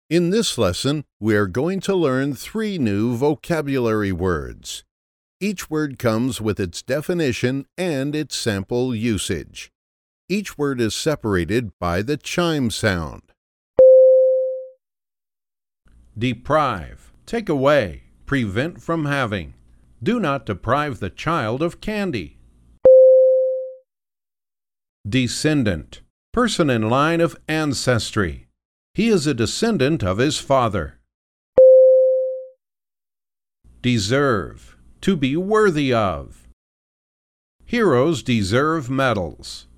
In this lesson, we are going to learn 3 new vocabulary words. Each word comes with its definition and its sample usage. Each word is separated by the chime sound. Deprive, take away, prevent from having. Do not deprive the child of candy. Descendant, person in line of ancestry. He is a descendant of his father. Deserve, to be worthy of. Heroes deserve medals.